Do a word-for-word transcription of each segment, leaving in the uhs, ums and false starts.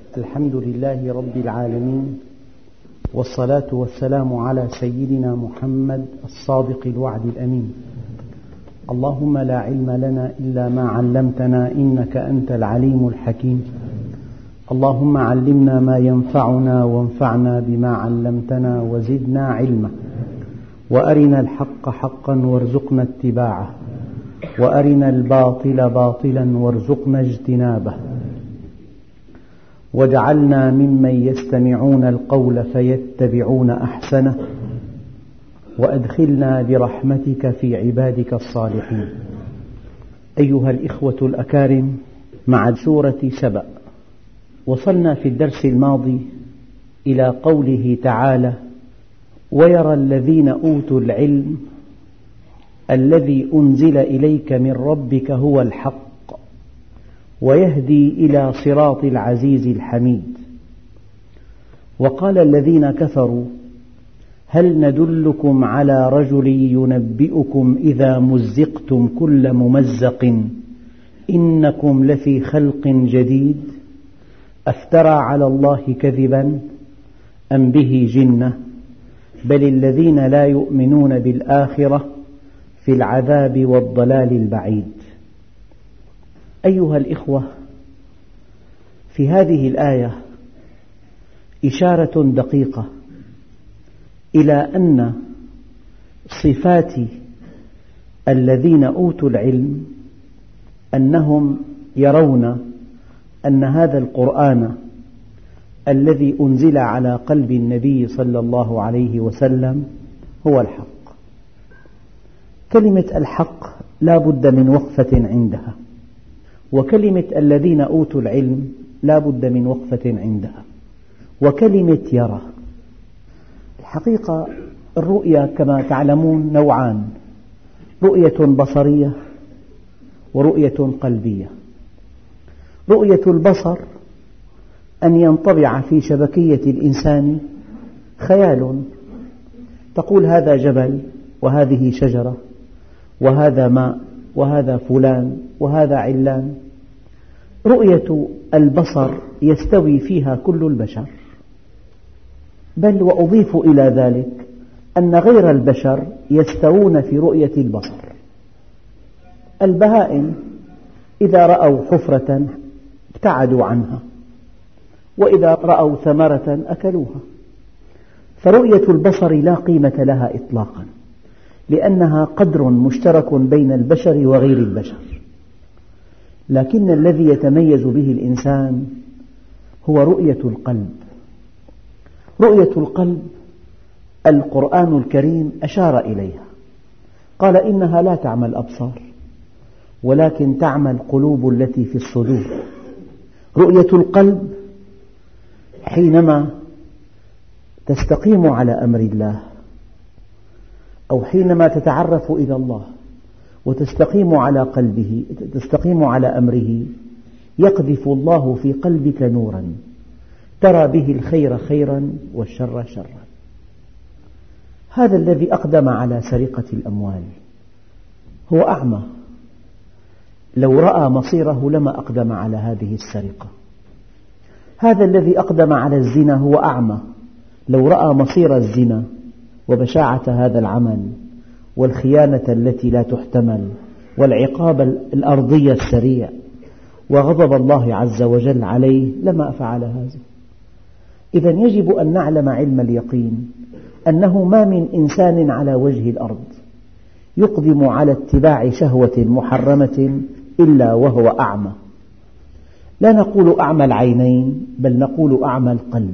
الحمد لله رب العالمين، والصلاة والسلام على سيدنا محمد الصادق الوعد الأمين. اللهم لا علم لنا إلا ما علمتنا إنك أنت العليم الحكيم. اللهم علمنا ما ينفعنا وانفعنا بما علمتنا وزدنا علما، وأرنا الحق حقا وارزقنا اتباعه، وأرنا الباطل باطلا وارزقنا اجتنابه، واجعلنا ممن يستمعون القول فيتبعون أحسنه، وأدخلنا برحمتك في عبادك الصالحين. أيها الإخوة الأكارم، مع سورة سبأ وصلنا في الدرس الماضي إلى قوله تعالى: ويرى الذين أوتوا العلم الذي أنزل إليك من ربك هو الحق ويهدي إلى صراط العزيز الحميد. وقال الذين كفروا: هل ندلكم على رجل ينبئكم إذا مزقتم كل ممزق إنكم لفي خلق جديد أفترى على الله كذبا أم به جنة بل الذين لا يؤمنون بالآخرة في العذاب والضلال البعيد. أيها الإخوة، في هذه الآية إشارة دقيقة إلى أن صفات الذين أوتوا العلم أنهم يرون أن هذا القرآن الذي أنزل على قلب النبي صلى الله عليه وسلم هو الحق. كلمة الحق لا بد من وقفة عندها، وكلمة الذين أوتوا العلم لا بد من وقفة عندها، وكلمة يرى. الحقيقة الرؤية كما تعلمون نوعان: رؤية بصرية ورؤية قلبية. رؤية البصر أن ينطبع في شبكية الإنسان خيال، تقول هذا جبل وهذه شجرة وهذا ماء وهذا فلان وهذا علان. رؤية البصر يستوي فيها كل البشر، بل وأضيف إلى ذلك أن غير البشر يستوون في رؤية البصر. البهائم إذا رأوا حفرة ابتعدوا عنها، وإذا رأوا ثمرة أكلوها. فرؤية البصر لا قيمة لها إطلاقا، لأنها قدر مشترك بين البشر وغير البشر. لكن الذي يتميز به الإنسان هو رؤية القلب. رؤية القلب القرآن الكريم أشار إليها، قال: إنها لا تعمى الأبصار ولكن تعمى القلوب التي في الصدور. رؤية القلب حينما تستقيم على أمر الله، أو حينما تتعرف إلى الله وتستقيم على قلبه، تستقيم على أمره، يقذف الله في قلبك نورا ترى به الخير خيرا والشر شرا. هذا الذي أقدم على سرقة الأموال هو أعمى، لو رأى مصيره لما أقدم على هذه السرقة. هذا الذي أقدم على الزنا هو أعمى، لو رأى مصير الزنا وبشاعة هذا العمل والخيانة التي لا تحتمل والعقاب الأرضي السريع وغضب الله عز وجل عليه لما فعل هذا. إذن يجب أن نعلم علم اليقين أنه ما من إنسان على وجه الأرض يقدم على اتباع شهوة محرمة إلا وهو أعمى. لا نقول أعمى العينين، بل نقول أعمى القلب.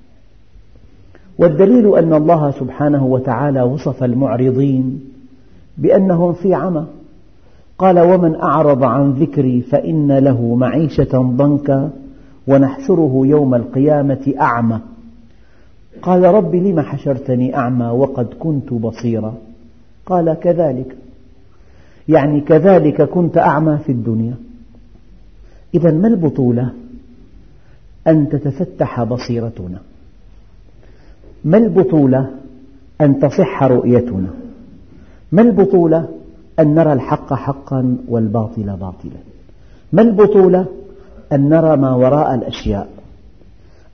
والدليل أن الله سبحانه وتعالى وصف المعرضين بأنهم في عمى. قال: ومن أعرض عن ذكري فإن له معيشة ضنكا ونحشره يوم القيامة أعمى. قال: رب لم حشرتني أعمى وقد كنت بصيرا؟ قال: كذلك، يعني كذلك كنت أعمى في الدنيا. إذن ما البطولة؟ أن تتفتح بصيرتنا. ما البطولة؟ أن تصح رؤيتنا. ما البطولة؟ أن نرى الحق حقا والباطل باطلا. ما البطولة؟ أن نرى ما وراء الأشياء.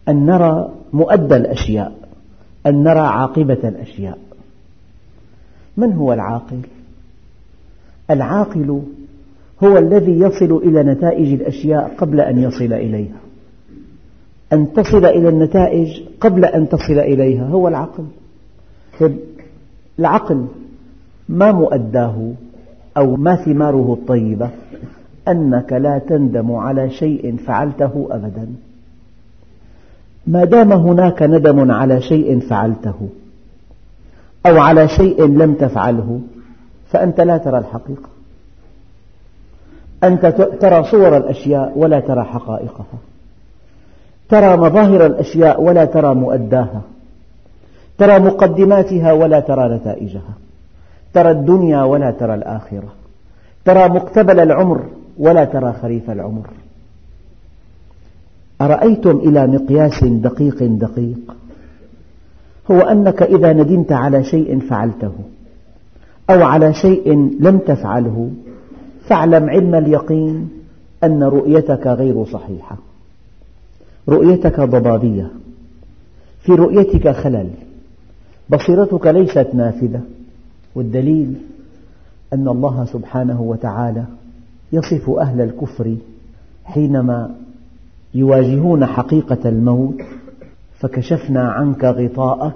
أن نرى مؤدى الأشياء، أن نرى عاقبة الأشياء. من هو العاقل؟ العاقل هو الذي يصل إلى نتائج الأشياء قبل أن يصل إليها. أن تصل إلى النتائج قبل أن تصل إليها هو العقل. العقل ما مؤداه أو ما ثماره الطيبة؟ أنك لا تندم على شيء فعلته أبدا. ما دام هناك ندم على شيء فعلته أو على شيء لم تفعله فأنت لا ترى الحقيقة. أنت ترى صور الأشياء ولا ترى حقائقها، ترى مظاهر الأشياء ولا ترى مؤداها، ترى مقدماتها ولا ترى نتائجها، ترى الدنيا ولا ترى الآخرة، ترى مقتبل العمر ولا ترى خريف العمر. أرأيتم إلى مقياس دقيق دقيق هو أنك إذا ندمت على شيء فعلته أو على شيء لم تفعله فاعلم علم اليقين أن رؤيتك غير صحيحة، رؤيتك ضبابية، في رؤيتك خلل، بصيرتك ليست نافذة. والدليل أن الله سبحانه وتعالى يصف أهل الكفر حينما يواجهون حقيقة الموت: فكشفنا عنك غطاءك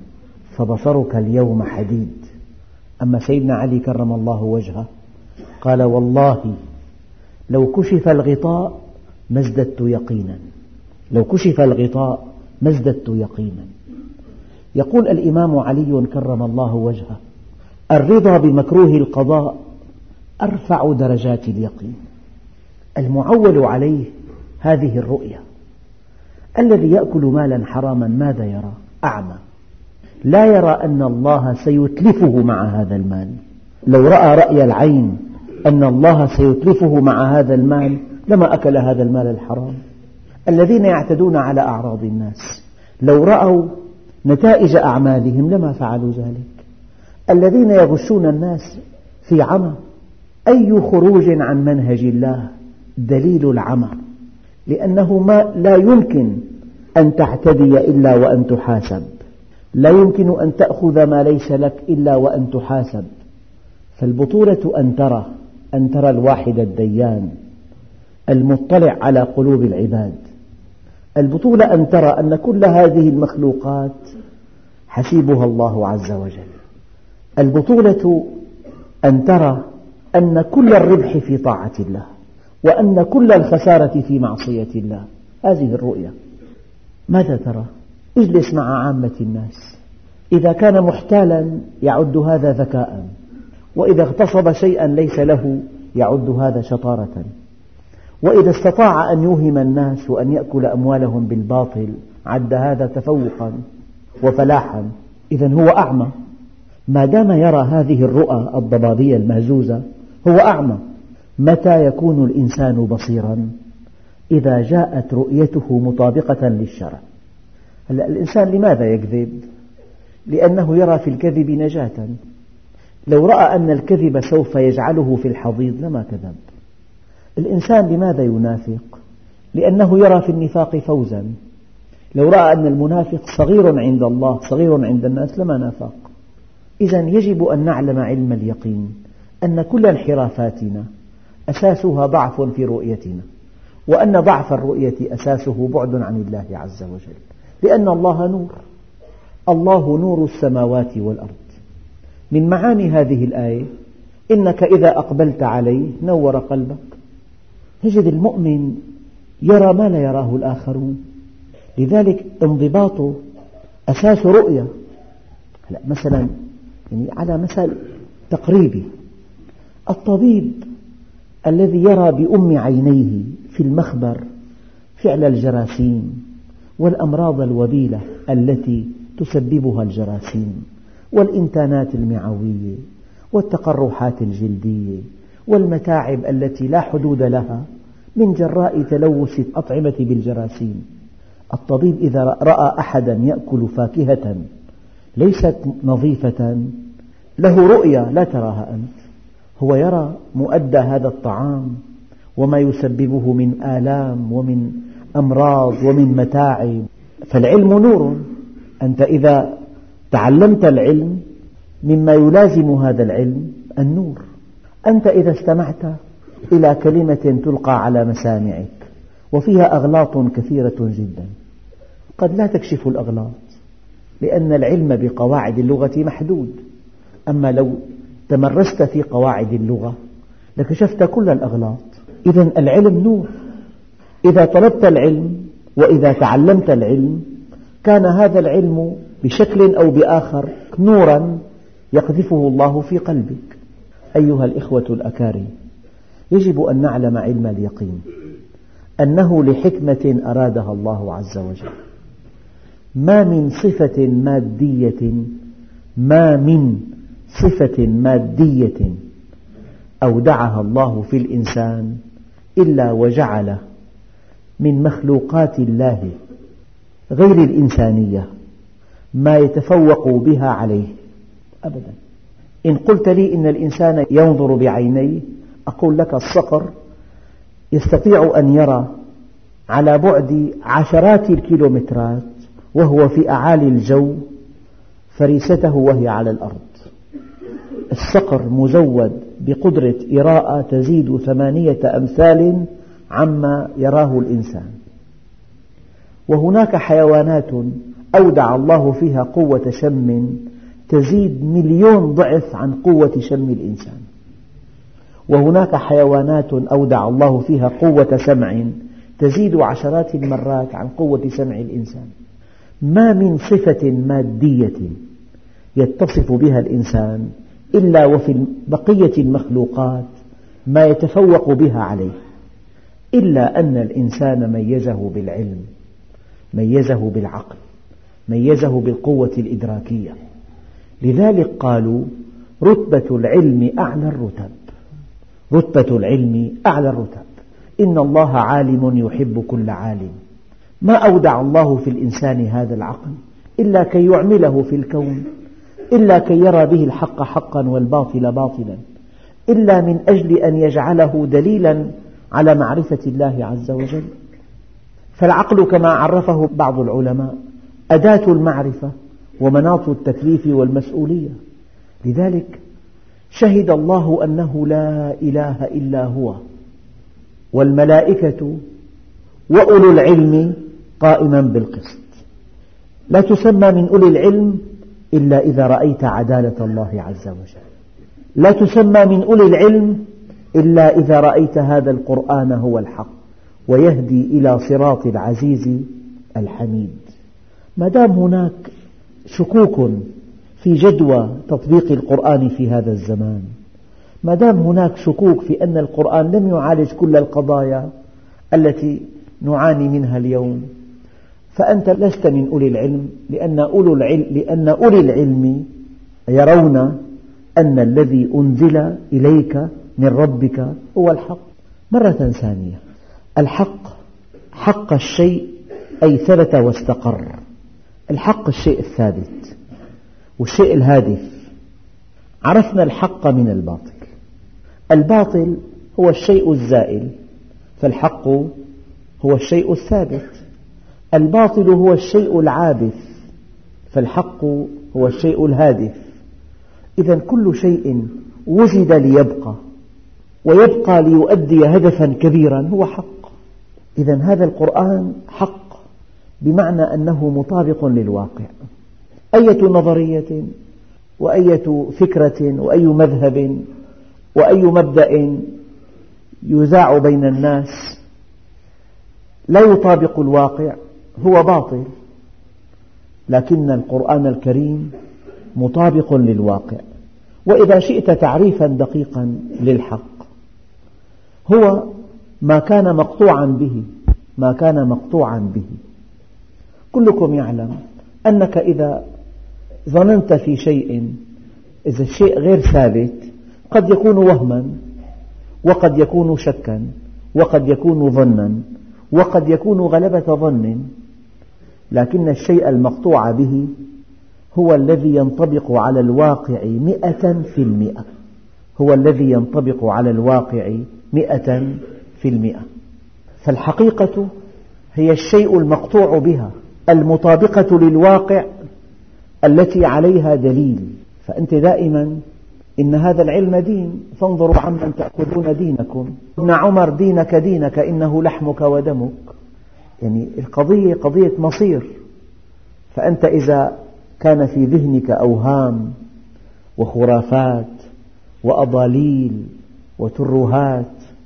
فبصرك اليوم حديد. أما سيدنا علي كرم الله وجهه قال: والله لو كشف الغطاء ما ازددت يقينا، لو كشف الغطاء ما ازددت يقينا. يقول الإمام علي كرم الله وجهه: الرضا بمكروه القضاء أرفع درجات اليقين. المعول عليه هذه الرؤية. الذي يأكل مالا حراما ماذا يرى؟ أعمى، لا يرى أن الله سيتلفه مع هذا المال. لو رأى رأي العين أن الله سيتلفه مع هذا المال لما أكل هذا المال الحرام. الذين يعتدون على أعراض الناس لو رأوا نتائج أعمالهم لما فعلوا ذلك. الذين يغشون الناس في عمى. أي خروج عن منهج الله دليل العمى، لأنه ما لا يمكن أن تعتدي إلا وأن تحاسب، لا يمكن أن تأخذ ما ليس لك إلا وأن تحاسب. فالبطولة أن ترى أن ترى الواحد الديان المطلع على قلوب العباد. البطولة أن ترى أن كل هذه المخلوقات حسيبها الله عز وجل. البطولة أن ترى أن كل الربح في طاعة الله وأن كل الخسارة في معصية الله. هذه الرؤية. ماذا ترى؟ اجلس مع عامة الناس، إذا كان محتالا يعد هذا ذكاء، وإذا اغتصب شيئا ليس له يعد هذا شطارة، وإذا استطاع أن يوهم الناس وأن يأكل أموالهم بالباطل عد هذا تفوقا وفلاحا. إذن هو أعمى. ما دام يرى هذه الرؤى الضبابية المهزوزة هو أعمى. متى يكون الإنسان بصيرا؟ إذا جاءت رؤيته مطابقة للشرع. هلأ الإنسان لماذا يكذب؟ لأنه يرى في الكذب نجاة. لو رأى أن الكذب سوف يجعله في الحضيض لما كذب. الإنسان لماذا ينافق؟ لأنه يرى في النفاق فوزا. لو رأى أن المنافق صغير عند الله صغير عند الناس لما نافق. إذن يجب أن نعلم علم اليقين أن كل انحرافاتنا أساسها ضعف في رؤيتنا، وأن ضعف الرؤية أساسه بعد عن الله عز وجل، لأن الله نور. الله نور السماوات والأرض. من معاني هذه الآية إنك إذا أقبلت عليه نور قلبك. تجد المؤمن يرى ما لا يراه الآخرون، لذلك انضباطه أساس رؤية. مثلا يعني على مثل تقريبي، الطبيب الذي يرى بأم عينيه في المخبر فعل الجراثيم والأمراض الوبيلة التي تسببها الجراثيم والإنتانات المعوية والتقرحات الجلدية والمتاعب التي لا حدود لها من جراء تلوث الأطعمة بالجراثيم. الطبيب إذا رأى أحدا يأكل فاكهة ليست نظيفة له رؤية لا تراها أنت. هو يرى مؤدى هذا الطعام وما يسببه من آلام ومن أمراض ومن متاعب. فالعلم نور. أنت إذا تعلمت العلم مما يلازم هذا العلم النور. أنت إذا استمعت إلى كلمة تلقى على مسامعك وفيها أغلاط كثيرة جدا، قد لا تكشف الأغلاط لأن العلم بقواعد اللغة محدود، أما لو تمرست في قواعد اللغة لكشفت كل الأغلاط. إذن العلم نور. إذا طلبت العلم وإذا تعلمت العلم كان هذا العلم بشكل أو بآخر نورا يقذفه الله في قلبك. أيها الإخوة الأكارم، يجب أن نعلم علم اليقين أنه لحكمة أرادها الله عز وجل. ما من صفة مادية ما من صفة مادية أودعها الله في الإنسان إلا وجعل من مخلوقات الله غير الإنسانية ما يتفوق بها عليه أبدا. إن قلت لي إن الإنسان ينظر بعينيه أقول لك الصقر يستطيع أن يرى على بعد عشرات الكيلومترات وهو في أعالي الجو فريسته وهي على الأرض. الصقر مزود بقدرة إراءة تزيد ثمانية أمثال عما يراه الإنسان. وهناك حيوانات أودع الله فيها قوة شم تزيد مليون ضعف عن قوة شم الإنسان. وهناك حيوانات أودع الله فيها قوة سمع تزيد عشرات المرات عن قوة سمع الإنسان. ما من صفة مادية يتصف بها الإنسان إلا وفي بقية المخلوقات ما يتفوق بها عليه، إلا أن الإنسان ميزه بالعلم، ميزه بالعقل، ميزه بالقوة الإدراكية. لذلك قالوا رتبة العلم أعلى الرتب، رتبة العلم أعلى الرتب. إن الله عالم يحب كل عالم. ما أودع الله في الإنسان هذا العقل إلا كي يعمله في الكون، إلا كي يرى به الحق حقا والباطل باطلا، إلا من أجل أن يجعله دليلا على معرفة الله عز وجل. فالعقل كما عرفه بعض العلماء أداة المعرفة ومناط التكليف والمسؤولية. لذلك شهد الله أنه لا إله إلا هو والملائكة وأولو العلم قائما بالقسط. لا تسمى من أولي العلم إلا إذا رأيت عدالة الله عز وجل. لا تسمى من أولي العلم إلا إذا رأيت هذا القرآن هو الحق ويهدي إلى صراط العزيز الحميد. ما دام هناك شكوك في جدوى تطبيق القرآن في هذا الزمان، ما دام هناك شكوك في أن القرآن لم يعالج كل القضايا التي نعاني منها اليوم، فأنت لست من أولي العلم، لأن أولو العلم لأن أولي العلم يرون أن الذي أنزل إليك من ربك هو الحق. مرة ثانية، الحق حق الشيء أي ثبت واستقر. الحق الشيء الثابت والشيء الهادف. عرفنا الحق من الباطل. الباطل هو الشيء الزائل، فالحق هو الشيء الثابت. الباطل هو الشيء العابث، فالحق هو الشيء الهادف. إذن كل شيء وجد ليبقى ويبقى ليؤدي هدفا كبيرا هو حق. إذن هذا القرآن حق بمعنى أنه مطابق للواقع. أية نظرية وأية فكرة وأي مذهب وأي مبدأ يذاع بين الناس لا يطابق الواقع هو باطل، لكن القرآن الكريم مطابق للواقع. وإذا شئت تعريفا دقيقا للحق هو ما كان مقطوعا به، ما كان مقطوعا به. كلكم يعلم أنك إذا ظننت في شيء، إذا الشيء غير ثابت قد يكون وهما وقد يكون شكا وقد يكون ظنا وقد يكون غلبة ظن، لكن الشيء المقطوع به هو الذي ينطبق على الواقع مئة في المئة، هو الذي ينطبق على الواقع مئة في المئة. فالحقيقة هي الشيء المقطوع بها المطابقة للواقع التي عليها دليل. فأنت دائما إن هذا العلم دين، فانظروا عمن تأخذون دينكم. ابن عمر دينك دينك إنه لحمك ودمك. يعني القضية قضية مصير. فأنت إذا كان في ذهنك أوهام وخرافات وأضاليل وترهات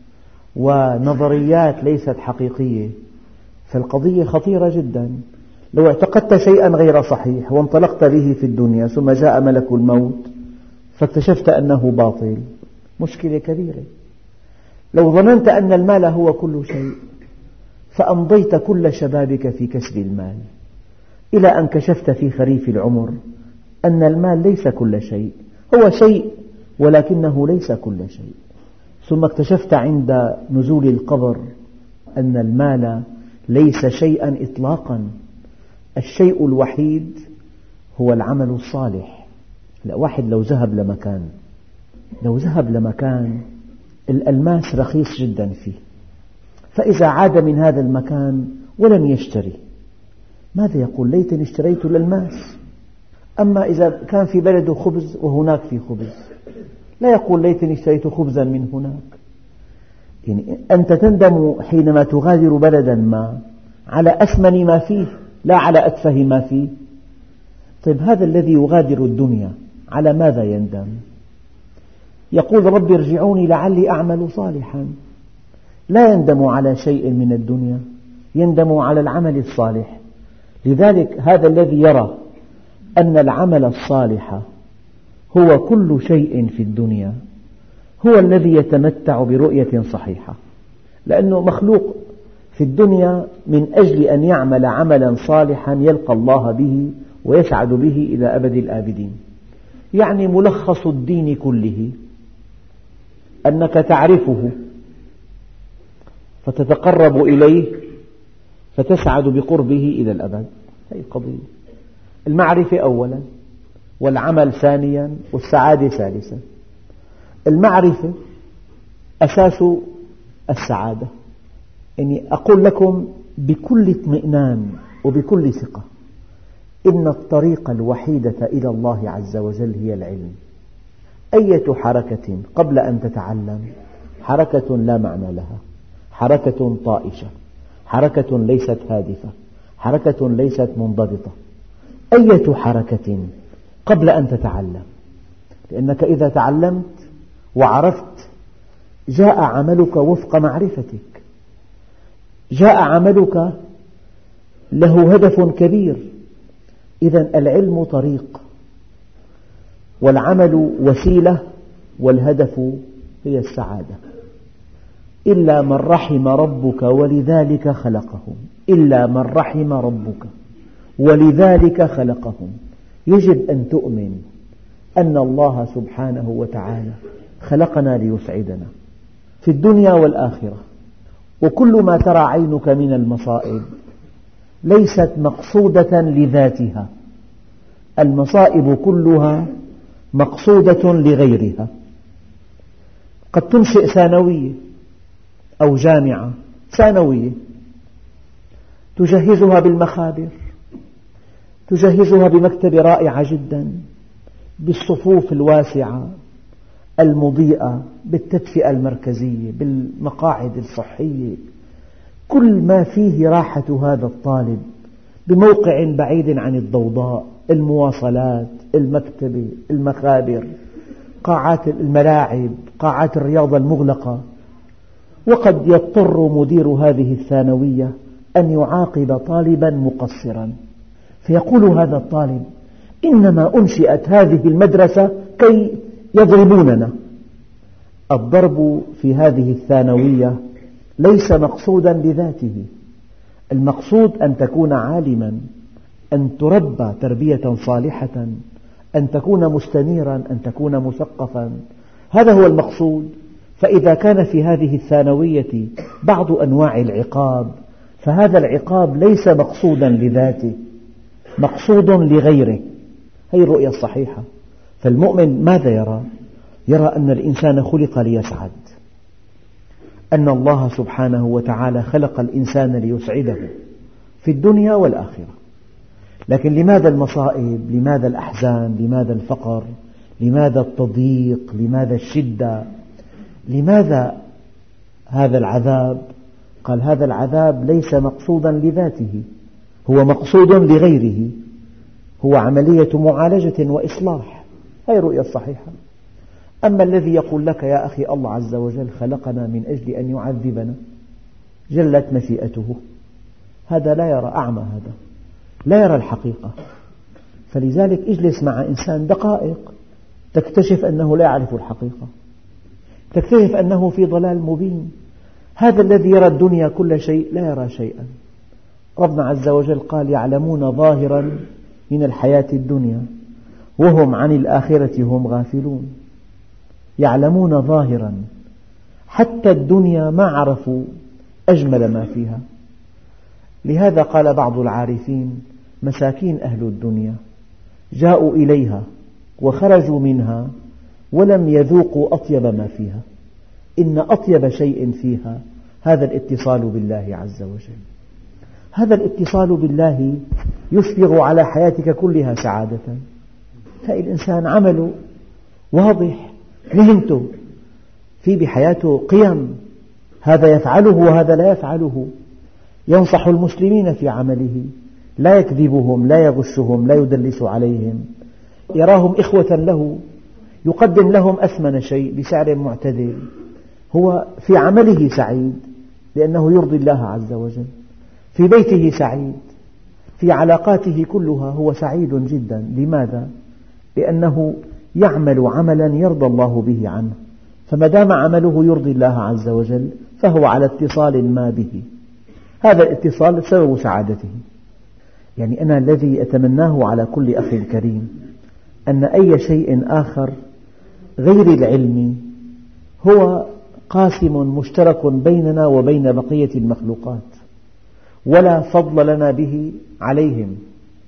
ونظريات ليست حقيقية، فالقضية خطيرة جدا. لو اعتقدت شيئا غير صحيح وانطلقت به في الدنيا ثم جاء ملك الموت فاكتشفت أنه باطل، مشكلة كبيرة. لو ظننت أن المال هو كل شيء فأمضيت كل شبابك في كسب المال، إلى أن كشفت في خريف العمر أن المال ليس كل شيء، هو شيء ولكنه ليس كل شيء. ثم اكتشفت عند نزول القبر أن المال ليس شيئا إطلاقا، الشيء الوحيد هو العمل الصالح. لا، واحد لو ذهب لمكان لو ذهب لمكان الألماس رخيص جدا فيه، فإذا عاد من هذا المكان ولم يشتري، ماذا يقول؟ ليتني اشتريت الألماس. أما إذا كان في بلده خبز وهناك في خبز، لا يقول ليتني اشتريت خبزا من هناك. يعني أنت تندم حينما تغادر بلدا ما على أثمن ما فيه لا على أتفه ما فيه. طيب هذا الذي يغادر الدنيا على ماذا يندم؟ يقول رب ارجعوني لعلي أعمل صالحا. لا يندم على شيء من الدنيا، يندم على العمل الصالح. لذلك هذا الذي يرى أن العمل الصالح هو كل شيء في الدنيا هو الذي يتمتع برؤية صحيحة، لأنه مخلوق في الدنيا من أجل أن يعمل عملا صالحا يلقى الله به ويسعد به إلى أبد الآبدين. يعني ملخص الدين كله أنك تعرفه فتتقرب إليه فتسعد بقربه إلى الأبد. هذه القضية. المعرفة أولا، والعمل ثانيا، والسعادة ثالثا. المعرفة أساس السعادة. يعني أقول لكم بكل اطمئنان وبكل ثقة إن الطريق الوحيدة إلى الله عز وجل هي العلم. أية حركة قبل أن تتعلم حركة لا معنى لها، حركة طائشة، حركة ليست هادفة، حركة ليست منضبطة. أية حركة قبل أن تتعلم، لأنك إذا تعلمت وعرفت جاء عملك وفق معرفتك، جاء عملك له هدف كبير. إذن العلم طريق والعمل وسيلة والهدف هي السعادة. إلا من رحم ربك ولذلك خلقهم، إلا من رحم ربك ولذلك خلقهم. يجب أن تؤمن أن الله سبحانه وتعالى خلقنا ليسعدنا في الدنيا والآخرة. وكل ما ترى عينك من المصائب ليست مقصودة لذاتها، المصائب كلها مقصودة لغيرها. قد تنشئ ثانوية أو جامعة ثانوية تجهزها بالمخابر، تجهزها بمكتبة رائعة جدا، بالصفوف الواسعة المضيئة، بالتدفئة المركزية، بالمقاعد الصحية، كل ما فيه راحة هذا الطالب، بموقع بعيد عن الضوضاء، المواصلات، المكتبة، المخابر، قاعات الملاعب، قاعات الرياضة المغلقة. وقد يضطر مدير هذه الثانوية أن يعاقب طالبا مقصرا، فيقول هذا الطالب إنما أنشئت هذه المدرسة كي يضربوننا. الضرب في هذه الثانوية ليس مقصودا لذاته، المقصود أن تكون عالما، أن تربى تربية صالحة، أن تكون مستنيرا، أن تكون مثقفا. هذا هو المقصود. فإذا كان في هذه الثانوية بعض أنواع العقاب فهذا العقاب ليس مقصودا لذاته، مقصود لغيره. هذه الرؤية الصحيحة. فالمؤمن ماذا يرى؟ يرى أن الإنسان خلق ليسعد، أن الله سبحانه وتعالى خلق الإنسان ليسعده في الدنيا والآخرة. لكن لماذا المصائب؟ لماذا الأحزان؟ لماذا الفقر؟ لماذا التضييق؟ لماذا الشدة؟ لماذا هذا العذاب؟ قال هذا العذاب ليس مقصودا لذاته، هو مقصود لغيره، هو عملية معالجة وإصلاح. هذه الرؤية الصحيحة. أما الذي يقول لك يا أخي الله عز وجل خلقنا من أجل أن يعذبنا جلت مشيئته، هذا لا يرى، أعمى هذا، لا يرى الحقيقة. فلذلك اجلس مع إنسان دقائق تكتشف أنه لا يعرف الحقيقة، تكتشف أنه في ضلال مبين. هذا الذي يرى الدنيا كل شيء لا يرى شيئا. ربنا عز وجل قال يعلمون ظاهرا من الحياة الدنيا وهم عن الآخرة هم غافلون. يعلمون ظاهرا، حتى الدنيا ما عرفوا أجمل ما فيها. لهذا قال بعض العارفين مساكين أهل الدنيا جاءوا إليها وخرجوا منها ولم يذوقوا أطيب ما فيها. إن أطيب شيء فيها هذا الاتصال بالله عز وجل. هذا الاتصال بالله يسبغ على حياتك كلها سعادة. فالإنسان عمله واضح، مهنته في بحياته قيم، هذا يفعله وهذا لا يفعله. ينصح المسلمين في عمله، لا يكذبهم، لا يغشهم، لا يدلس عليهم، يراهم إخوة له، يقدم لهم أثمن شيء بسعر معتدل. هو في عمله سعيد لأنه يرضي الله عز وجل، في بيته سعيد، في علاقاته كلها هو سعيد جدا. لماذا؟ لأنه يعمل عملا يرضى الله به عنه، فما دام عمله يرضي الله عز وجل فهو على اتصال ما به. هذا الاتصال سبب سعادته. يعني أنا الذي أتمناه على كل أخ كريم أن أي شيء آخر غير العلم هو قاسم مشترك بيننا وبين بقية المخلوقات، ولا فضل لنا به عليهم،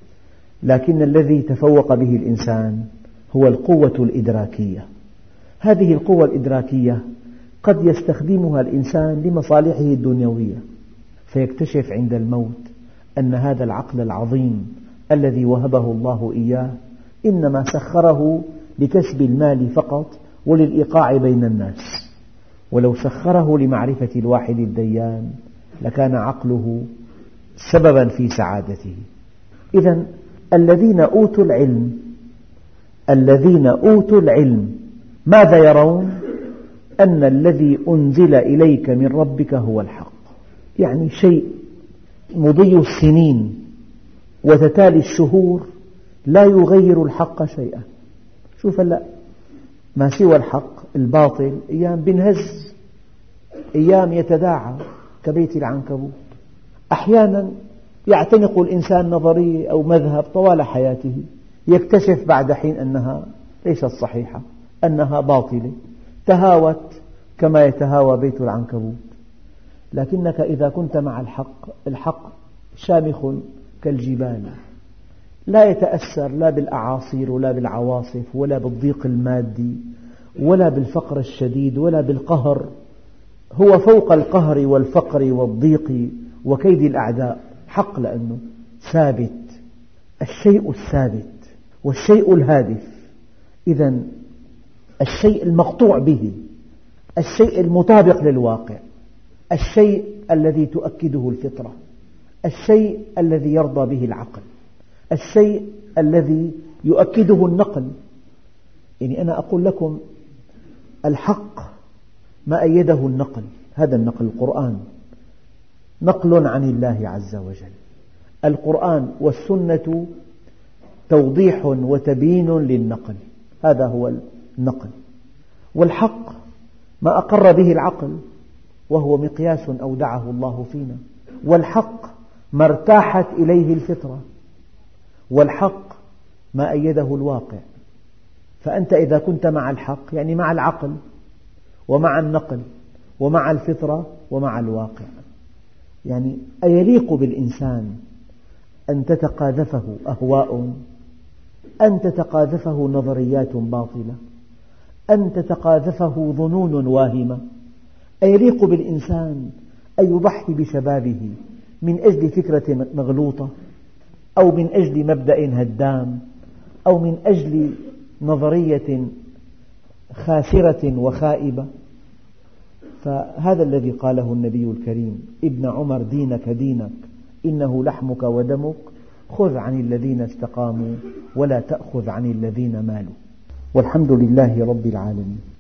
لكن الذي تفوق به الإنسان هو القوة الإدراكية. هذه القوة الإدراكية قد يستخدمها الإنسان لمصالحه الدنيوية، فيكتشف عند الموت أن هذا العقل العظيم الذي وهبه الله إياه إنما سخره لكسب المال فقط وللإيقاع بين الناس، ولو سخره لمعرفة الواحد الديان لكان عقله سببا في سعادته. إذن الذين أوتوا العلم الذين أوتوا العلم ماذا يرون؟ أن الذي أنزل إليك من ربك هو الحق. يعني شيء مضي السنين وتتالي الشهور لا يغير الحق شيئا. شوف هلأ ما سوى الحق الباطل أيام بنهز، أيام يتداعى كبيت العنكبوت. أحيانا يعتنق الإنسان نظرية أو مذهب طوال حياته، يكتشف بعد حين أنها ليست صحيحة، أنها باطلة، تهاوت كما يتهاوى بيت العنكبوت. لكنك إذا كنت مع الحق، الحق شامخ كالجبال، لا يتأثر لا بالأعاصير ولا بالعواصف ولا بالضيق المادي ولا بالفقر الشديد ولا بالقهر. هو فوق القهر والفقر والضيق وكيد الأعداء حق، لأنه ثابت، الشيء الثابت والشيء الهادف. إذن الشيء المقطوع به، الشيء المطابق للواقع، الشيء الذي تؤكده الفطرة، الشيء الذي يرضى به العقل، الشيء الذي يؤكده النقل. يعني أنا أقول لكم الحق ما أيده النقل، هذا النقل القرآن نقل عن الله عز وجل. القرآن والسنة توضيح وتبيين للنقل، هذا هو النقل. والحق ما أقر به العقل وهو مقياس أودعه الله فينا، والحق ما ارتاحت إليه الفطرة، والحق ما أيده الواقع. فأنت إذا كنت مع الحق يعني مع العقل ومع النقل ومع الفطرة ومع الواقع. يعني أيليق بالإنسان أن تتقاذفه أهواء، أن تتقاذفه نظريات باطلة، أن تتقاذفه ظنون واهمة؟ أيليق بالإنسان أن يضحي بشبابه من أجل فكرة مغلوطة؟ أو من أجل مبدأ هدام أو من أجل نظرية خاسرة وخائبة. فهذا الذي قاله النبي الكريم: ابن عمر دينك دينك إنه لحمك ودمك، خذ عن الذين استقاموا ولا تأخذ عن الذين مالوا. والحمد لله رب العالمين.